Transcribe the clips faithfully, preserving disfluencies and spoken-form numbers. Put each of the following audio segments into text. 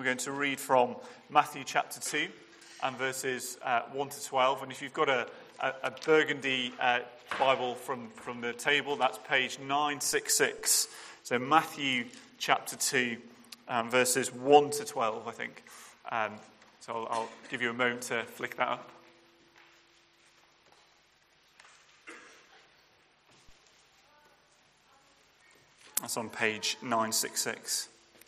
we're going to read from Matthew chapter two and verses uh, one to twelve. And if you've got a, a, a burgundy uh, Bible from, from the table, that's page nine sixty-six. So Matthew chapter two, um, verses one to twelve, I think. Um, so I'll, I'll give you a moment to flick that up. That's on page nine sixty-six.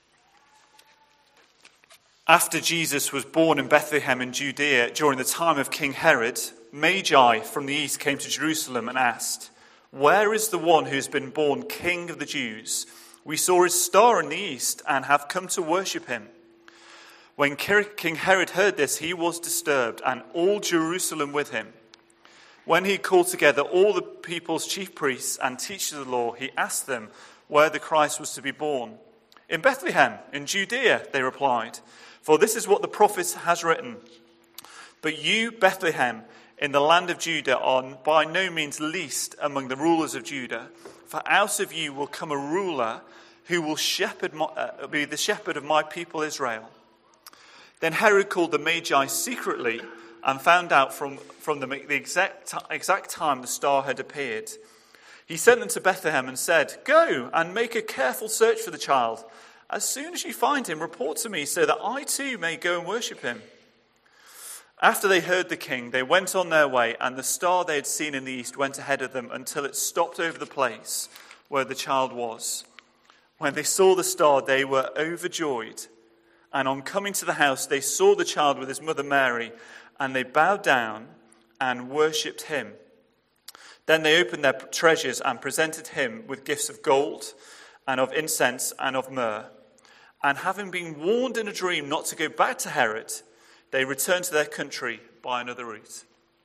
After Jesus was born in Bethlehem in Judea during the time of King Herod, Magi from the east came to Jerusalem and asked, "Where is the one who has been born King of the Jews? We saw his star in the east and have come to worship him." When King Herod heard this, he was disturbed, and all Jerusalem with him. When he called together all the people's chief priests and teachers of the law, he asked them where the Christ was to be born. "In Bethlehem, in Judea," they replied, "for this is what the prophet has written. But you, Bethlehem, in the land of Judah, are by no means least among the rulers of Judah, for out of you will come a ruler who will shepherd my, uh, be the shepherd of my people Israel." Then Herod called the Magi secretly and found out from, from them the exact, exact time the star had appeared. He sent them to Bethlehem and said, "Go and make a careful search for the child. As soon as you find him, report to me so that I too may go and worship him." After they heard the king, they went on their way, and the star they had seen in the east went ahead of them until it stopped over the place where the child was. When they saw the star, they were overjoyed. And on coming to the house, they saw the child with his mother Mary, and they bowed down and worshipped him. Then they opened their treasures and presented him with gifts of gold and of incense and of myrrh. And having been warned in a dream not to go back to Herod, they returned to their country by another route.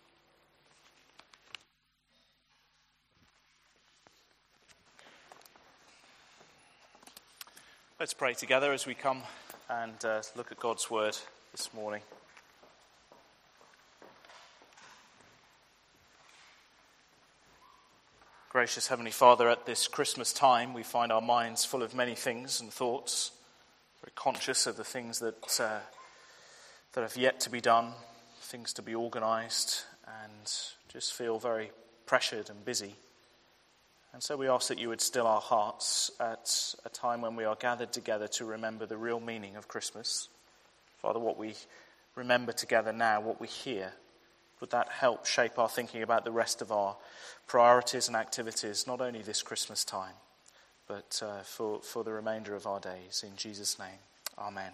Let's pray together as we come and uh, look at God's word this morning. Gracious Heavenly Father, at this Christmas time, we find our minds full of many things and thoughts, very conscious of the things that uh, that have yet to be done, things to be organised, and just feel very pressured and busy. And so we ask that you would still our hearts at a time when we are gathered together to remember the real meaning of Christmas. Father, what we remember together now, what we hear, would that help shape our thinking about the rest of our priorities and activities, not only this Christmas time, but uh, for, for the remainder of our days. In Jesus' name, amen.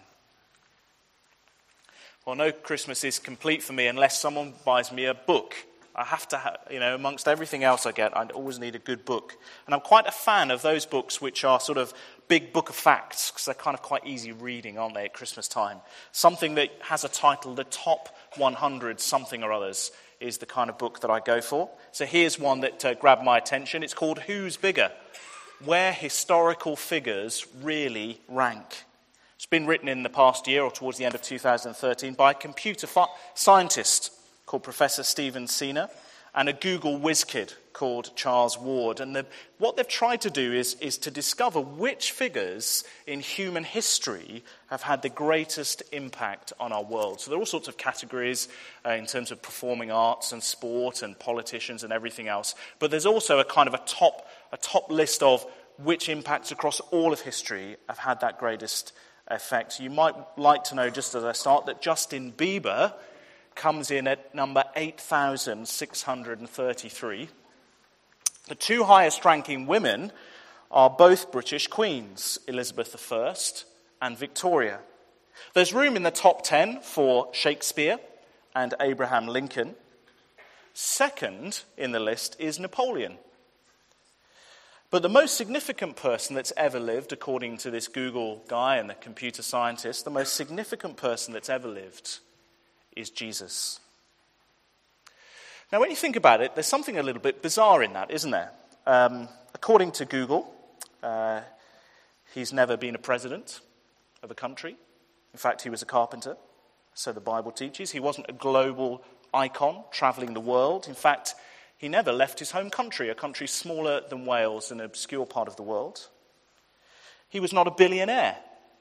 Well, no Christmas is complete for me unless someone buys me a book. I have to, have, you know, amongst everything else I get, I always need a good book. And I'm quite a fan of those books which are sort of big book of facts, because they're kind of quite easy reading, aren't they, at Christmas time? Something that has a title, the top one hundred something or others, is the kind of book that I go for. So here's one that uh, grabbed my attention. It's called Who's Bigger? Where Historical Figures Really Rank. It's been written in the past year or towards the end of two thousand thirteen by a computer fi- scientist called Professor Steven Sina and a Google whiz kid called Charles Ward. And the, what they've tried to do is, is to discover which figures in human history have had the greatest impact on our world. So there are all sorts of categories uh, in terms of performing arts and sport and politicians and everything else. But there's also a kind of a top, a top list of which impacts across all of history have had that greatest effect. You might like to know, just as I start, that Justin Bieber comes in at number eight thousand six hundred thirty-three. The two highest ranking women are both British queens, Elizabeth the First and Victoria. There's room in the top ten for Shakespeare and Abraham Lincoln. Second in the list is Napoleon. But the most significant person that's ever lived, according to this Google guy and the computer scientist, the most significant person that's ever lived is Jesus. Now, when you think about it, there's something a little bit bizarre in that, isn't there? Um, according to Google, uh, he's never been a president of a country. In fact, he was a carpenter, so the Bible teaches. He wasn't a global icon traveling the world. In fact, he never left his home country, a country smaller than Wales, an obscure part of the world. He was not a billionaire.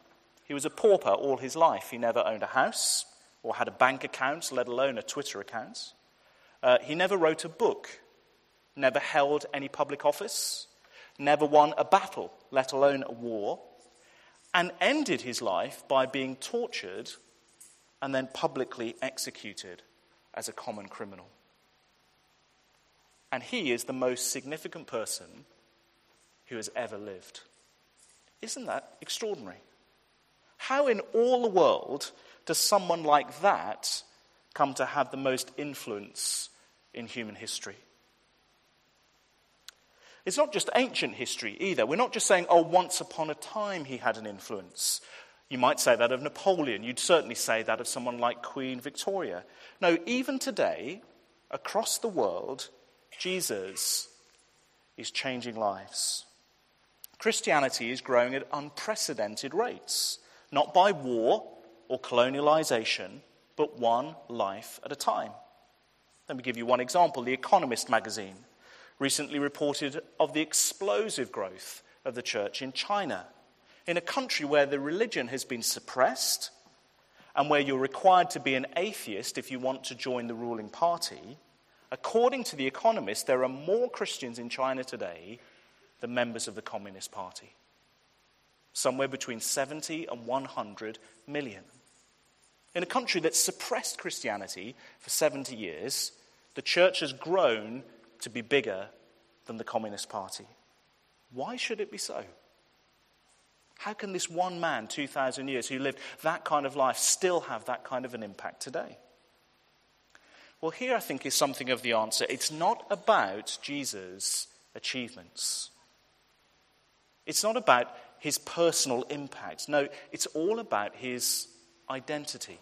He was a pauper all his life. He never owned a house or had a bank account, let alone a Twitter account. Uh, he never wrote a book, never held any public office, never won a battle, let alone a war, and ended his life by being tortured and then publicly executed as a common criminal. And he is the most significant person who has ever lived. Isn't that extraordinary? How in all the world does someone like that come to have the most influence in human history? It's not just ancient history either. We're not just saying, oh, once upon a time he had an influence. You might say that of Napoleon. You'd certainly say that of someone like Queen Victoria. No, even today, across the world, Jesus is changing lives. Christianity is growing at unprecedented rates, not by war or colonialization, but one life at a time. Let me give you one example. The Economist magazine recently reported of the explosive growth of the church in China, in a country where the religion has been suppressed and where you're required to be an atheist if you want to join the ruling party. According to The Economist, there are more Christians in China today than members of the Communist Party. Somewhere between seventy and one hundred million. In a country that suppressed Christianity for seventy years, the church has grown to be bigger than the Communist Party. Why should it be so? How can this one man, two thousand years, who lived that kind of life, still have that kind of an impact today? Well, here I think is something of the answer. It's not about Jesus' achievements. It's not about his personal impact. No, it's all about his identity.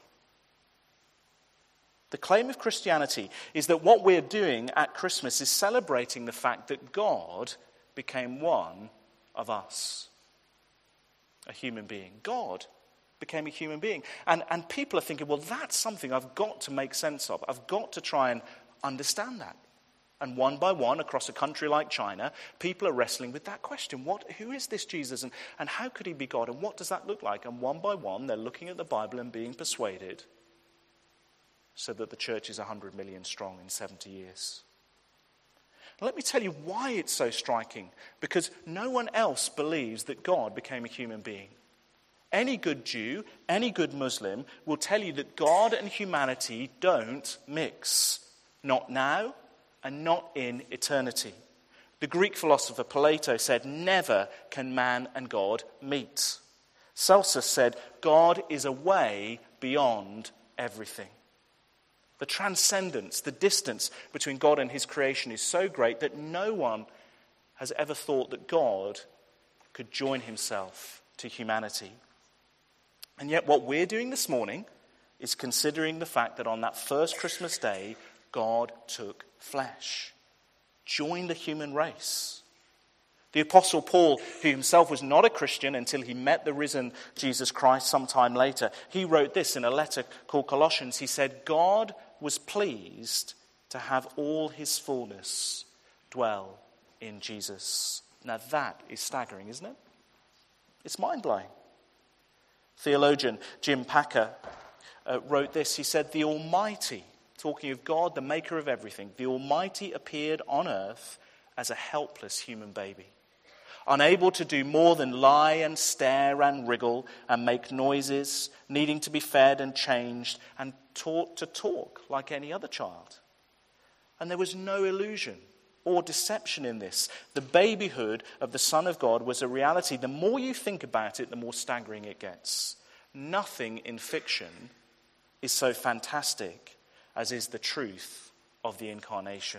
The claim of Christianity is that what we're doing at Christmas is celebrating the fact that God became one of us. A human being. God became a human being. And, and people are thinking, well, that's something I've got to make sense of. I've got to try and understand that. And one by one, across a country like China, people are wrestling with that question. What, who is this Jesus, and, and how could he be God, and what does that look like? And one by one, they're looking at the Bible and being persuaded so that the church is one hundred million strong in seventy years. Now, let me tell you why it's so striking. Because no one else believes that God became a human being. Any good Jew, any good Muslim will tell you that God and humanity don't mix. Not now, and not in eternity. The Greek philosopher Plato said, never can man and God meet. Celsus said, God is a way beyond everything. The transcendence, the distance between God and his creation is so great that no one has ever thought that God could join himself to humanity. And yet what we're doing this morning is considering the fact that on that first Christmas day, God took flesh, joined the human race. The Apostle Paul, who himself was not a Christian until he met the risen Jesus Christ sometime later, he wrote this in a letter called Colossians. He said, God was pleased to have all his fullness dwell in Jesus. Now that is staggering, isn't it? It's mind-blowing. Theologian Jim Packer uh, wrote this. He said, the Almighty, talking of God, the maker of everything, the Almighty appeared on earth as a helpless human baby, unable to do more than lie and stare and wriggle and make noises, needing to be fed and changed and taught to talk like any other child. And there was no illusion or deception in this. The babyhood of the Son of God was a reality. The more you think about it, the more staggering it gets. Nothing in fiction is so fantastic as is the truth of the incarnation.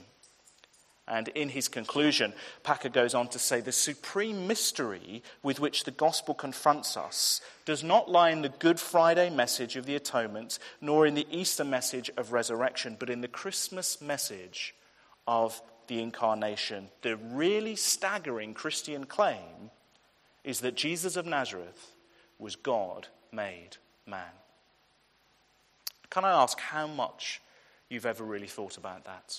And in his conclusion, Packer goes on to say, the supreme mystery with which the gospel confronts us does not lie in the Good Friday message of the atonement, nor in the Easter message of resurrection, but in the Christmas message of the incarnation. The really staggering Christian claim is that Jesus of Nazareth was God made man. Can I ask how much you've ever really thought about that?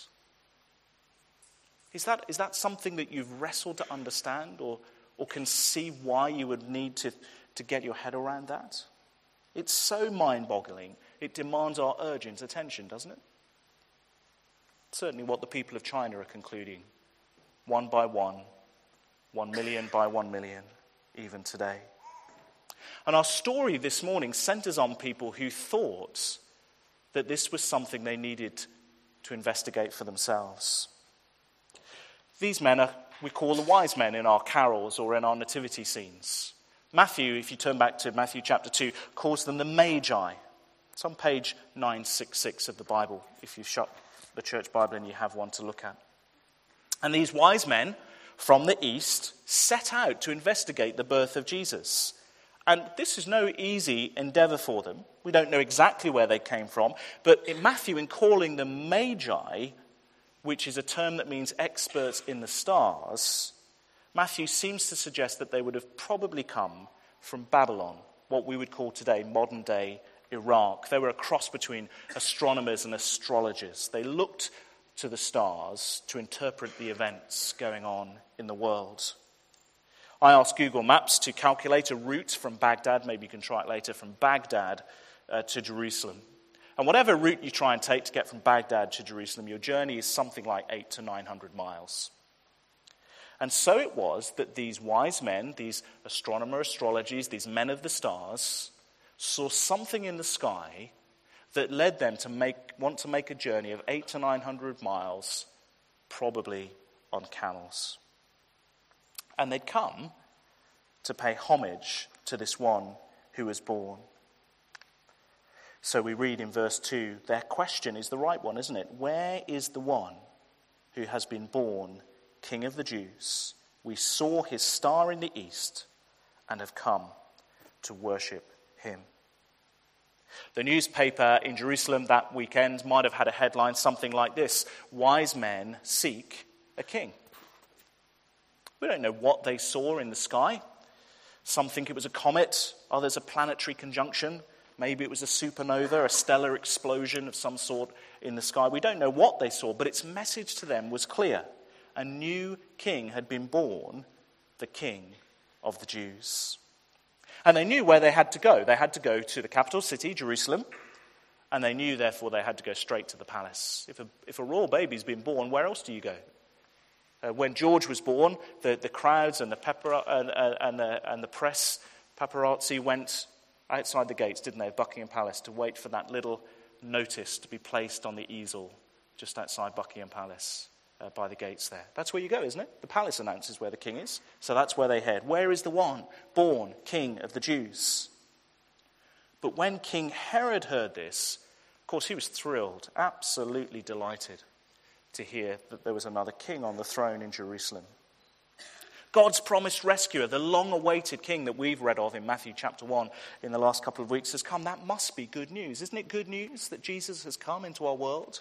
Is that, is that something that you've wrestled to understand, or, or can see why you would need to, to get your head around that? It's so mind-boggling. It demands our urgent attention, doesn't it? Certainly what the people of China are concluding, one by one, one million by one million, even today. And our story this morning centers on people who thought that this was something they needed to investigate for themselves. These men are, we call the wise men in our carols or in our nativity scenes. Matthew, if you turn back to Matthew chapter two, calls them the Magi. It's on page nine sixty-six of the Bible, if you've shut the church Bible and you have one to look at. And these wise men from the east set out to investigate the birth of Jesus. And this is no easy endeavor for them. We don't know exactly where they came from, but in Matthew, in calling them Magi, which is a term that means experts in the stars, Matthew seems to suggest that they would have probably come from Babylon, what we would call today modern-day Iraq. They were a cross between astronomers and astrologers. They looked to the stars to interpret the events going on in the world. I asked Google Maps to calculate a route from Baghdad, maybe you can try it later, from Baghdad uh, to Jerusalem. And whatever route you try and take to get from Baghdad to Jerusalem, your journey is something like eight to nine hundred miles. And so it was that these wise men, these astronomer astrologers, these men of the stars, saw something in the sky that led them to make want to make a journey of eight to nine hundred miles, probably on camels. And they'd come to pay homage to this one who was born. So we read in verse two, their question is the right one, isn't it? Where is the one who has been born King of the Jews? We saw his star in the east and have come to worship him. The newspaper in Jerusalem that weekend might have had a headline something like this: wise men seek a king. We don't know what they saw in the sky. Some think it was a comet, others a planetary conjunction. Maybe it was a supernova, a stellar explosion of some sort in the sky. We don't know what they saw, but its message to them was clear. A new king had been born, the King of the Jews. And they knew where they had to go. They had to go to the capital city, Jerusalem, and they knew, therefore, they had to go straight to the palace. If a, if a royal baby's been born, where else do you go? Uh, when George was born, the, the crowds and the, pepper, and, uh, and, the, and the press paparazzi went outside the gates, didn't they, of Buckingham Palace, to wait for that little notice to be placed on the easel just outside Buckingham Palace. Uh, by the gates there. That's where you go, isn't it? The palace announces where the king is. So that's where they head. Where is the one born King of the Jews? But when King Herod heard this, of course, he was thrilled, absolutely delighted to hear that there was another king on the throne in Jerusalem. God's promised rescuer, the long-awaited king that we've read of in Matthew chapter one in the last couple of weeks, has come. That must be good news. Isn't it good news that Jesus has come into our world?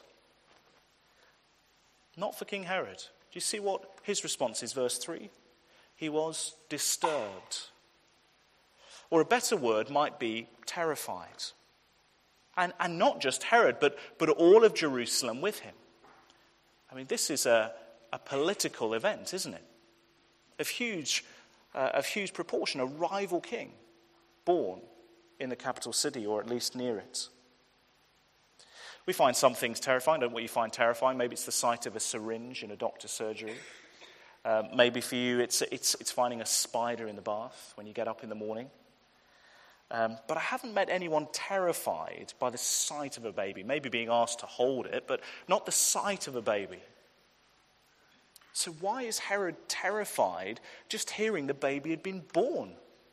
Not for King Herod. Do you see what his response is? Verse three. He was disturbed. Or a better word might be terrified. And, and not just Herod, but, but all of Jerusalem with him. I mean, this is a, a political event, isn't it? Of huge, uh, of huge proportion, a rival king born in the capital city, or at least near it. We find some things terrifying. Don't what you find terrifying. Maybe it's the sight of a syringe in a doctor's surgery. Uh, maybe for you it's, it's, it's finding a spider in the bath when you get up in the morning. Um, but I haven't met anyone terrified by the sight of a baby. Maybe being asked to hold it, but not the sight of a baby. So why is Herod terrified just hearing the baby had been born?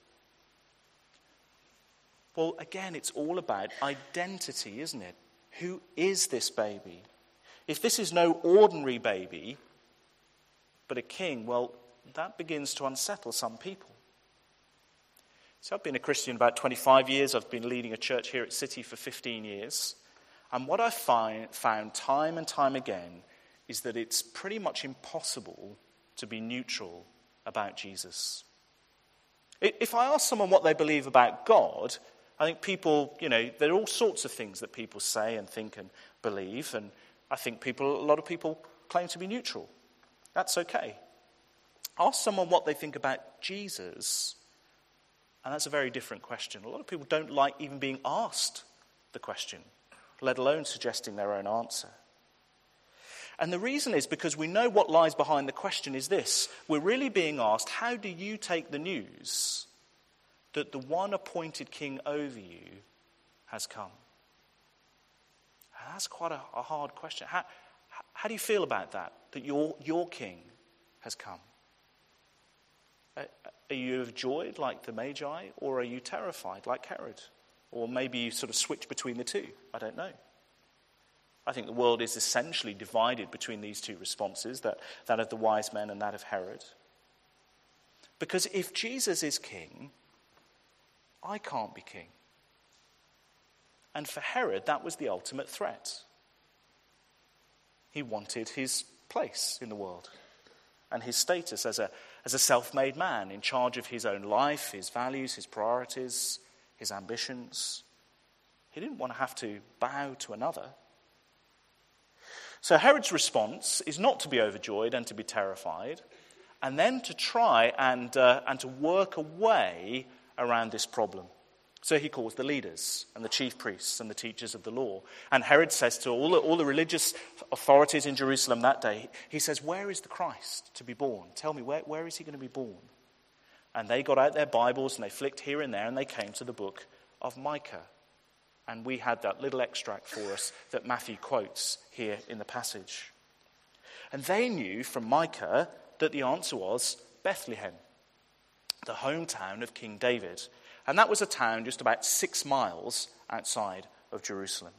Well, again, it's all about identity, isn't it? Who is this baby? If this is no ordinary baby, but a king, well, that begins to unsettle some people. So I've been a Christian about twenty-five years. I've been leading a church here at City for fifteen years. And what I've find, found time and time again is that it's pretty much impossible to be neutral about Jesus. If I ask someone what they believe about God, I think people, you know, there are all sorts of things that people say and think and believe, and I think people, a lot of people claim to be neutral. That's okay. Ask someone what they think about Jesus, And that's a very different question. A lot of people don't like even being asked the question, let alone suggesting their own answer. And the reason is because we know what lies behind the question is this. We're really being asked, how do you take the news that the one appointed king over you has come? And that's quite a, a hard question. How, how do you feel about that, that your, your king has come? Are you overjoyed like the Magi, or are you terrified like Herod? Or maybe you sort of switch between the two. I don't know. I think the world is essentially divided between these two responses, that, that of the wise men and that of Herod. Because if Jesus is king, I can't be king. And for Herod, that was the ultimate threat. He wanted his place in the world and his status as a, as a self-made man in charge of his own life, his values, his priorities, his ambitions. He didn't want to have to bow to another. So Herod's response is not to be overjoyed and to be terrified, and then to try and, uh, and to work a way around this problem. So he calls the leaders and the chief priests and the teachers of the law. And Herod says to all the, all the religious authorities in Jerusalem that day, he says, where is the Christ to be born? Tell me, where, where is he going to be born? And they got out their Bibles and they flicked here and there and they came to the book of Micah. And we had that little extract for us that Matthew quotes here in the passage. And they knew from Micah that the answer was Bethlehem, the hometown of King David. And that was a town just about six miles outside of Jerusalem.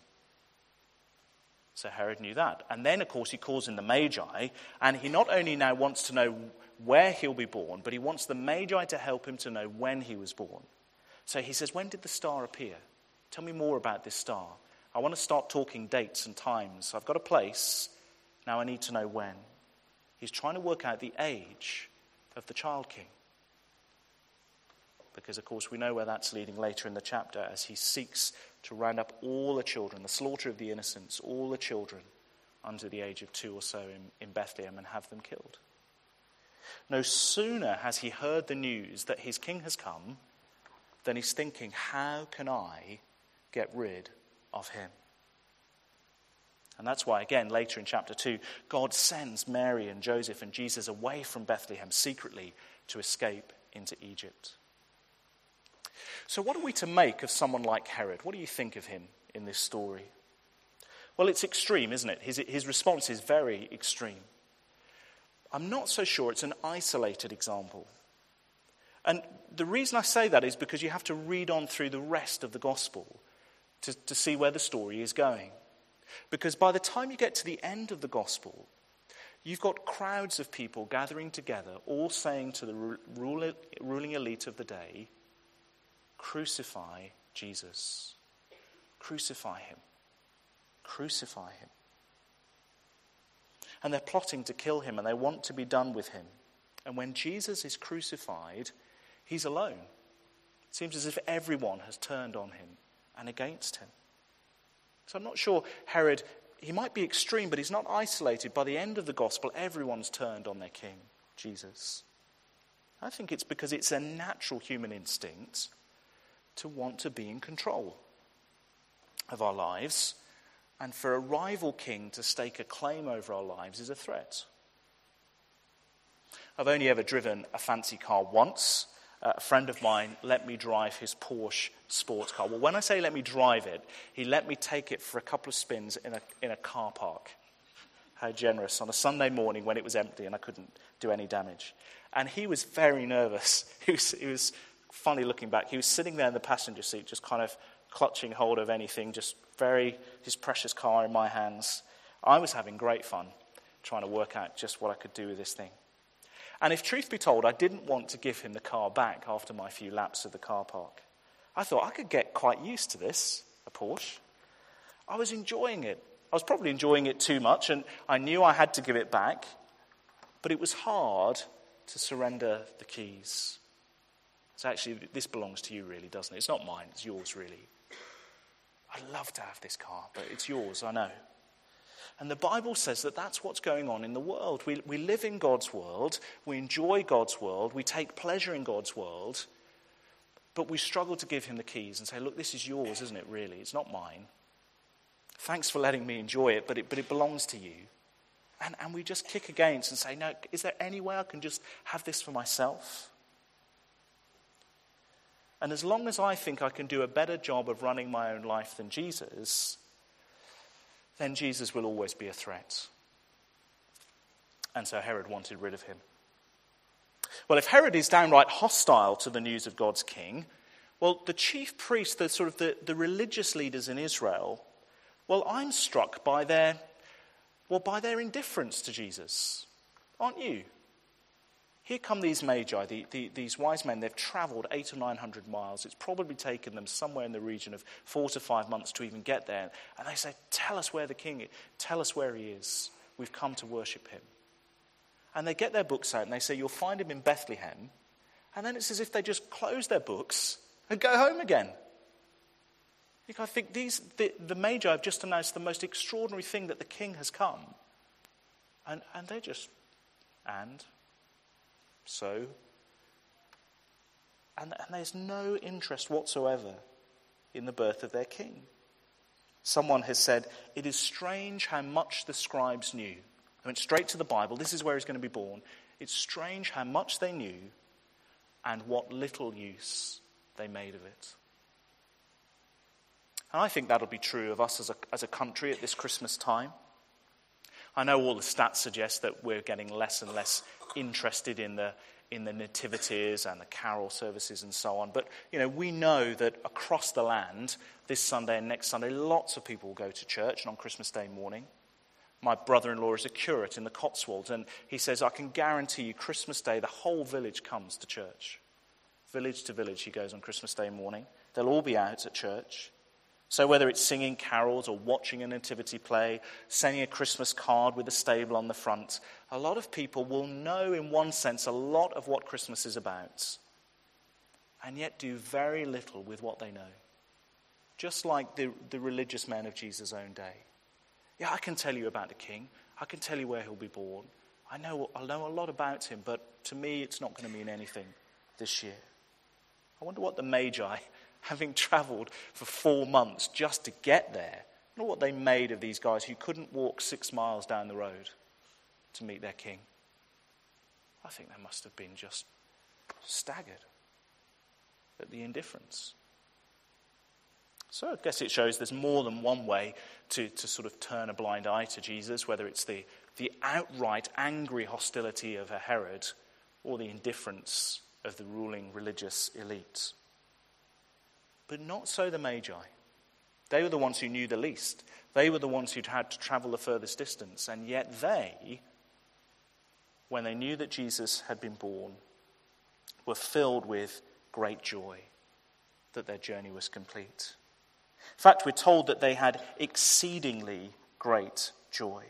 So Herod knew that. And then, of course, he calls in the Magi, and he not only now wants to know where he'll be born, but he wants the Magi to help him to know when he was born. So he says, when did the star appear? Tell me more about this star. I want to start talking dates and times. I've got a place. Now I need to know when. He's trying to work out the age of the child king. Because, of course, we know where that's leading later in the chapter as he seeks to round up all the children, the slaughter of the innocents, all the children under the age of two or so in, in Bethlehem and have them killed. No sooner has he heard the news that his king has come than he's thinking, how can I get rid of him? And that's why, again, later in chapter two, God sends Mary and Joseph and Jesus away from Bethlehem secretly to escape into Egypt. So what are we to make of someone like Herod? What do you think of him in this story? Well, it's extreme, isn't it? His, his response is very extreme. I'm not so sure it's an isolated example. And the reason I say that is because you have to read on through the rest of the gospel to, to see where the story is going. Because by the time you get to the end of the gospel, you've got crowds of people gathering together, all saying to the ruling elite of the day, crucify Jesus. Crucify him. Crucify him. And they're plotting to kill him and they want to be done with him. And when Jesus is crucified, he's alone. It seems as if everyone has turned on him and against him. So I'm not sure Herod, he might be extreme, but he's not isolated. By the end of the gospel, everyone's turned on their king, Jesus. I think it's because it's a natural human instinct to want to be in control of our lives, and for a rival king to stake a claim over our lives is a threat. I've only ever driven a fancy car once. Uh, a friend of mine let me drive his Porsche sports car. Well, when I say let me drive it, he let me take it for a couple of spins in a in a car park. How generous, on a Sunday morning when it was empty and I couldn't do any damage. And he was very nervous. He was, he was funny looking back. He was sitting there in the passenger seat, just kind of clutching hold of anything, just very, his precious car in my hands. I was having great fun trying to work out just what I could do with this thing. And if truth be told, I didn't want to give him the car back after my few laps of the car park. I thought I could get quite used to this, a Porsche. I was enjoying it. I was probably enjoying it too much, and I knew I had to give it back. But it was hard to surrender the keys. So actually, this belongs to you really, doesn't it? It's not mine, it's yours really. I'd love to have this car, but it's yours, I know. And the Bible says that that's what's going on in the world. We, we live in God's world, we enjoy God's world, we take pleasure in God's world, But we struggle to give him the keys and say, look, this is yours, isn't it, really? It's not mine. Thanks for letting me enjoy it, but it, but it belongs to you. And, and we just kick against and say, no, is there any way I can just have this for myself? And as long as I think I can do a better job of running my own life than Jesus, then Jesus will always be a threat. And so Herod wanted rid of him. Well, if Herod is downright hostile to the news of God's king, well, the chief priests, the sort of the, the religious leaders in Israel, well, I'm struck by their, well, by their indifference to Jesus. Aren't you? Here come these magi, the, the, these wise men. They've traveled eight or nine hundred miles. It's probably taken them somewhere in the region of four to five months to even get there. And they say, tell us where the king is. Tell us where he is. We've come to worship him. And they get their books out and they say, you'll find him in Bethlehem. And then it's as if they just close their books and go home again. I think these, the, the Magi have just announced the most extraordinary thing, that the king has come. And, and they just, and, so. And, and there's no interest whatsoever in the birth of their king. Someone has said, it is strange how much the scribes knew. I went straight to the Bible. This is where he's going to be born. It's strange how much they knew and what little use they made of it. And I think that'll be true of us as a, as a country at this Christmas time. I know all the stats suggest that we're getting less and less interested in the in the nativities and the carol services and so on. But, you know, we know that across the land, this Sunday and next Sunday, lots of people will go to church, and on Christmas Day morning. My brother-in-law is a curate in the Cotswolds, and he says, I can guarantee you Christmas Day, the whole village comes to church. Village to village he goes on Christmas Day morning. They'll all be out at church. So whether it's singing carols or watching a nativity play, sending a Christmas card with a stable on the front, a lot of people will know in one sense a lot of what Christmas is about, and yet do very little with what they know. Just like the, the religious men of Jesus' own day. Yeah, I can tell you about the king. I can tell you where he'll be born. I know, I know a lot about him, but to me it's not going to mean anything this year. I wonder what the Magi, having travelled for four months just to get there, I wonder what they made of these guys who couldn't walk six miles down the road to meet their king. I think they must have been just staggered at the indifference. So I guess it shows there's more than one way to, to sort of turn a blind eye to Jesus, whether it's the, the outright angry hostility of a Herod or the indifference of the ruling religious elite. But not so the Magi. They were the ones who knew the least. They were the ones who'd had to travel the furthest distance. And yet they, when they knew that Jesus had been born, were filled with great joy that their journey was complete. In fact, we're told that they had exceedingly great joy.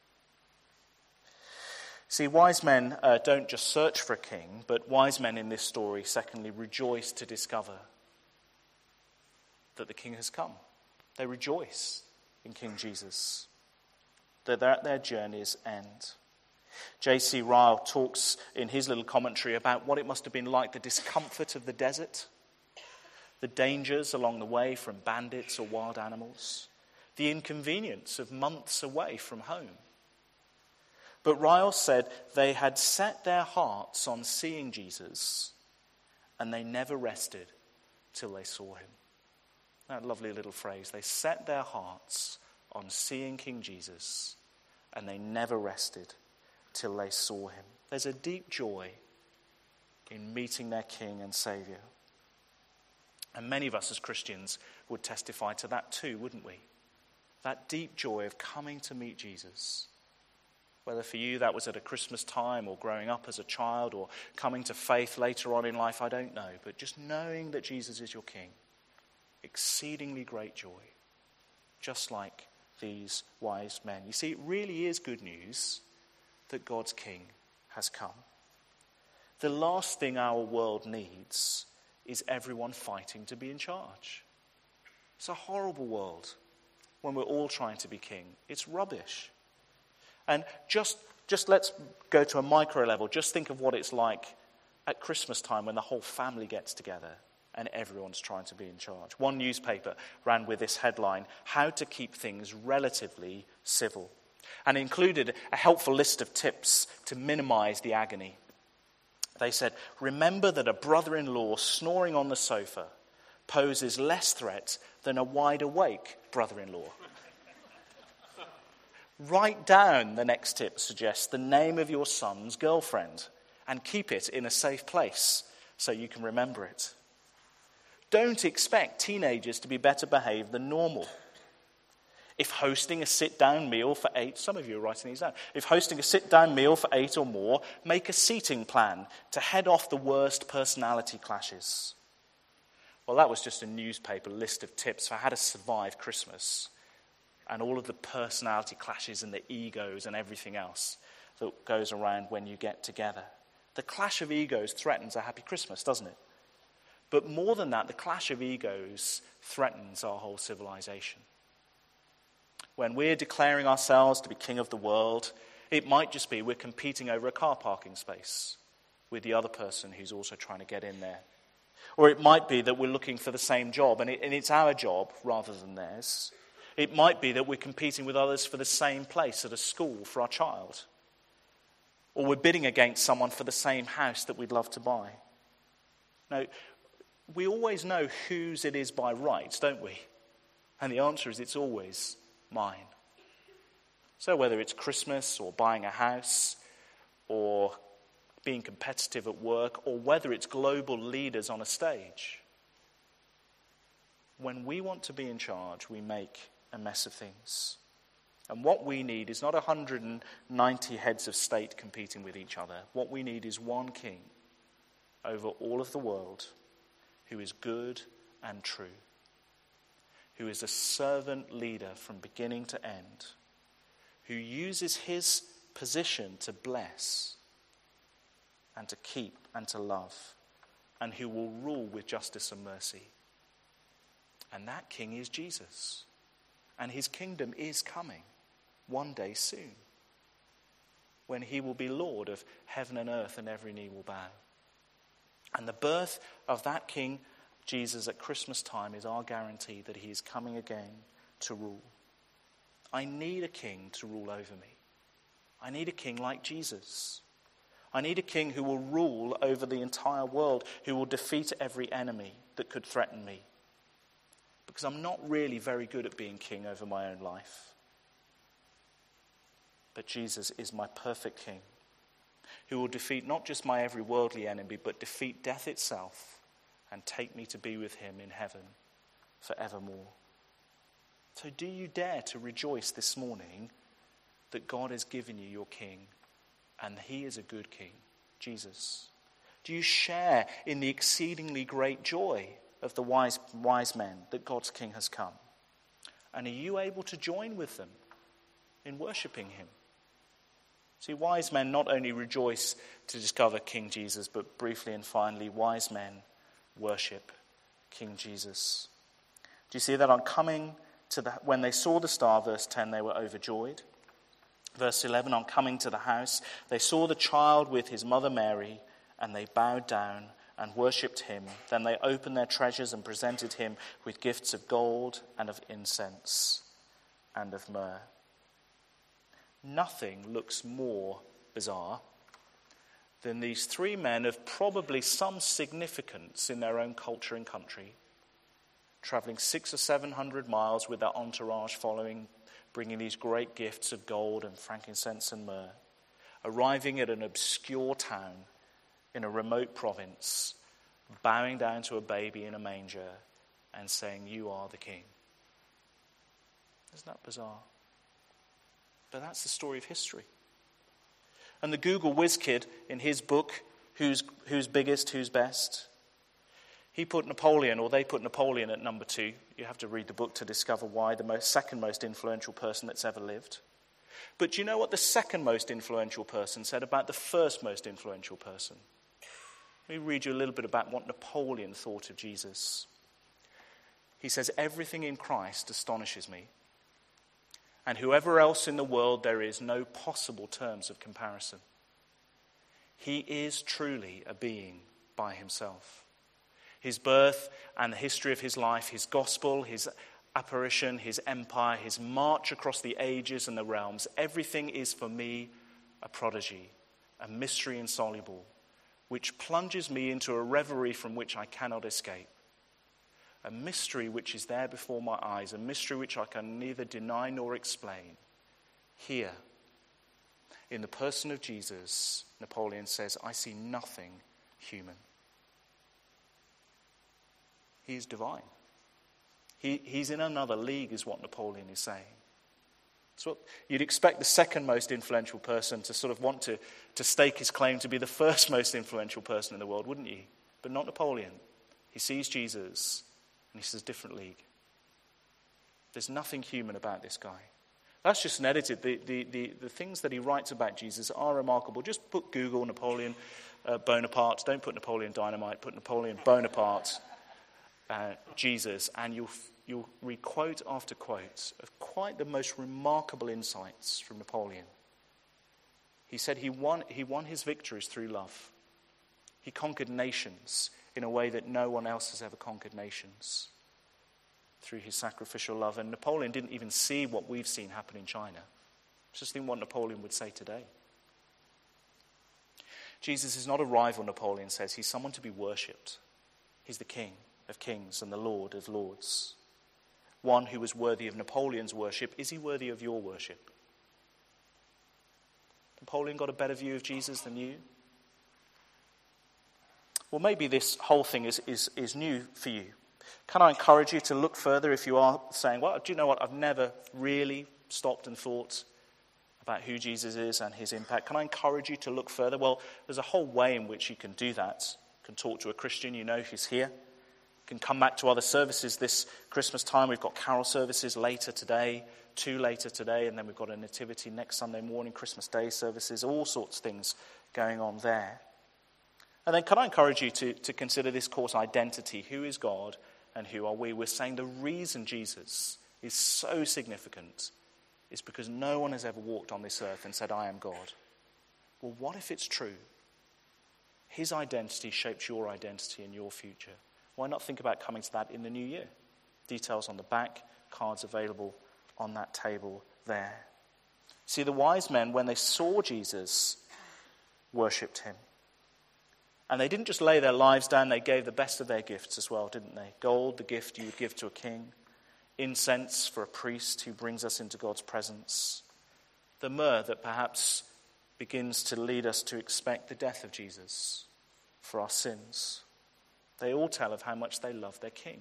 See, wise men uh, don't just search for a king, but wise men in this story, secondly, rejoice to discover that the king has come. They rejoice in King Jesus, that they're at their journey's end. J C Ryle talks in his little commentary about what it must have been like, the discomfort of the desert, the dangers along the way from bandits or wild animals, the inconvenience of months away from home. But Ryle said they had set their hearts on seeing Jesus, and they never rested till they saw him. That lovely little phrase. They set their hearts on seeing King Jesus, and they never rested till they saw him. There's a deep joy in meeting their King and Saviour. And many of us as Christians would testify to that too, wouldn't we? That deep joy of coming to meet Jesus. Whether for you that was at a Christmas time or growing up as a child or coming to faith later on in life, I don't know. But just knowing that Jesus is your King. Exceedingly great joy. Just like these wise men. You see, it really is good news that God's King has come. The last thing our world needs is everyone fighting to be in charge. It's a horrible world when we're all trying to be king. It's rubbish. And just, just let's go to a micro level. Just think of what it's like at Christmas time when the whole family gets together and everyone's trying to be in charge. One newspaper ran with this headline, "How to Keep Things Relatively Civil," and included a helpful list of tips to minimize the agony. They said, "Remember that a brother-in-law snoring on the sofa poses less threat than a wide-awake brother-in-law." Write down, the next tip suggests, the name of your son's girlfriend and keep it in a safe place so you can remember it. Don't expect teenagers to be better behaved than normal. If hosting a sit-down meal for eight, some of you are writing these down. If hosting a sit-down meal for eight or more, make a seating plan to head off the worst personality clashes. Well, that was just a newspaper list of tips for how to survive Christmas and all of the personality clashes and the egos and everything else that goes around when you get together. The clash of egos threatens a happy Christmas, doesn't it? But more than that, the clash of egos threatens our whole civilization. When we're declaring ourselves to be king of the world, it might just be we're competing over a car parking space with the other person who's also trying to get in there. Or it might be that we're looking for the same job and, it, and it's our job rather than theirs. It might be that we're competing with others for the same place at a school for our child. Or we're bidding against someone for the same house that we'd love to buy. Now, we always know whose it is by rights, don't we? And the answer is it's always mine. So whether it's Christmas or buying a house or being competitive at work or whether it's global leaders on a stage, when we want to be in charge, we make a mess of things. And what we need is not one hundred ninety heads of state competing with each other. What we need is one king over all of the world who is good and true, who is a servant leader from beginning to end, who uses his position to bless and to keep and to love, and who will rule with justice and mercy. And that king is Jesus. And his kingdom is coming one day soon, when he will be Lord of heaven and earth and every knee will bow. And the birth of that King Jesus at Christmas time is our guarantee that he is coming again to rule. I need a king to rule over me. I need a king like Jesus. I need a king who will rule over the entire world, who will defeat every enemy that could threaten me. Because I'm not really very good at being king over my own life. But Jesus is my perfect king, who will defeat not just my every worldly enemy, but defeat death itself and take me to be with him in heaven forevermore. So do you dare to rejoice this morning that God has given you your king, and he is a good king, Jesus? Do you share in the exceedingly great joy of the wise wise men that God's king has come? And are you able to join with them in worshipping him? See, wise men not only rejoice to discover King Jesus, but briefly and finally, wise men worship King Jesus. Do you see that? On coming to the, when they saw the star, verse ten, they were overjoyed. Verse eleven, on coming to the house, they saw the child with his mother Mary, and they bowed down and worshipped him. Then they opened their treasures and presented him with gifts of gold and of incense and of myrrh. Nothing looks more bizarre than these three men of probably some significance in their own culture and country, traveling six or seven hundred miles with their entourage following, bringing these great gifts of gold and frankincense and myrrh, arriving at an obscure town in a remote province, bowing down to a baby in a manger and saying, "You are the king." Isn't that bizarre? But that's the story of history. And the Google whiz kid in his book, Who's, Who's Biggest, Who's Best? He put Napoleon, or they put Napoleon at number two. You have to read the book to discover why, the most, second most influential person that's ever lived. But do you know what the second most influential person said about the first most influential person? Let me read you a little bit about what Napoleon thought of Jesus. He says, "Everything in Christ astonishes me. And whoever else in the world there is no possible terms of comparison. He is truly a being by himself. His birth and the history of his life, his gospel, his apparition, his empire, his march across the ages and the realms. Everything is for me a prodigy, a mystery insoluble, which plunges me into a reverie from which I cannot escape. A mystery which is there before my eyes, a mystery which I can neither deny nor explain. Here, in the person of Jesus, Napoleon says, I see nothing human. He is divine. He, he's in another league, is what Napoleon is saying. So you'd expect the second most influential person to sort of want to, to stake his claim to be the first most influential person in the world, wouldn't you? But not Napoleon. He sees Jesus and he says, different league. There's nothing human about this guy. That's just an edited. The, the, the, the things that he writes about Jesus are remarkable. Just put Google Napoleon uh, Bonaparte. Don't put Napoleon Dynamite. Put Napoleon Bonaparte uh, Jesus, and you'll You'll read quote after quote of quite the most remarkable insights from Napoleon. He said he won, he won his victories through love. He conquered nations in a way that no one else has ever conquered nations, through his sacrificial love. And Napoleon didn't even see what we've seen happen in China. Just think what Napoleon would say today. Jesus is not a rival, Napoleon says. He's someone to be worshipped. He's the King of kings and the Lord of lords. One who was worthy of Napoleon's worship. Is he worthy of your worship? Napoleon got a better view of Jesus than you? Well, maybe this whole thing is, is, is new for you. Can I encourage you to look further if you are saying, well, do you know what? I've never really stopped and thought about who Jesus is and his impact. Can I encourage you to look further? Well, there's a whole way in which you can do that. You can talk to a Christian you know who's here. Can come back to other services this Christmas time. We've got carol services later today, two later today, and then we've got a nativity next Sunday morning, Christmas Day services, all sorts of things going on there. And then can I encourage you to, to consider this course, identity. Who is God and who are we? We're saying the reason Jesus is so significant is because no one has ever walked on this earth and said, I am God. Well, what if it's true? His identity shapes your identity and your future. Why not think about coming to that in the new year? Details on the back, cards available on that table there. See, the wise men, when they saw Jesus, worshipped him. And they didn't just lay their lives down, they gave the best of their gifts as well, didn't they? Gold, the gift you would give to a king. Incense for a priest who brings us into God's presence. The myrrh that perhaps begins to lead us to expect the death of Jesus for our sins. They all tell of how much they love their king.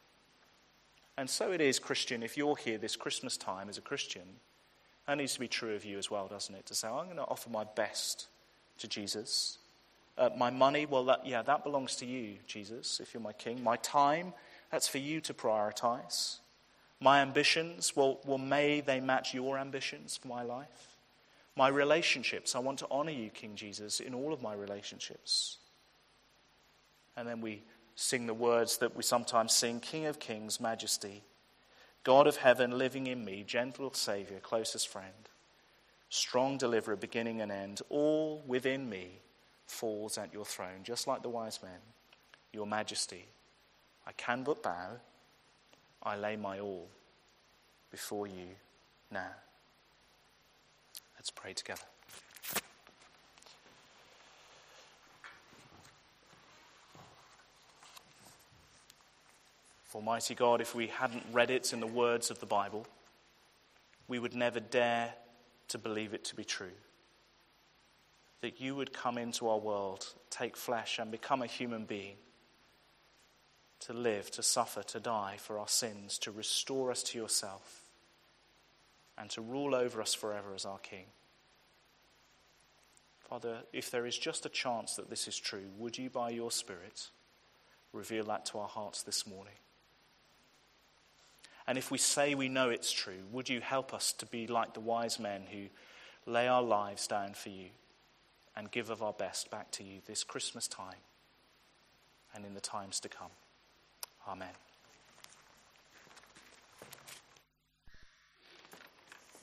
And so it is, Christian, if you're here this Christmas time as a Christian, that needs to be true of you as well, doesn't it? To say, I'm going to offer my best to Jesus. Uh, my money, well, that, yeah, that belongs to you, Jesus, if you're my king. My time, that's for you to prioritize. My ambitions, well, well, may they match your ambitions for my life. My relationships, I want to honor you, King Jesus, in all of my relationships. And then we sing the words that we sometimes sing, King of kings, majesty, God of heaven, living in me, gentle Savior, closest friend, strong deliverer, beginning and end, all within me falls at your throne, just like the wise men, your majesty. I can but bow, I lay my all before you now. Let's pray together. Almighty God, if we hadn't read it in the words of the Bible, we would never dare to believe it to be true. That you would come into our world, take flesh and become a human being, to live, to suffer, to die for our sins, to restore us to yourself, and to rule over us forever as our King. Father, if there is just a chance that this is true, would you by your Spirit reveal that to our hearts this morning? And if we say we know it's true, would you help us to be like the wise men who lay our lives down for you and give of our best back to you this Christmas time and in the times to come. Amen.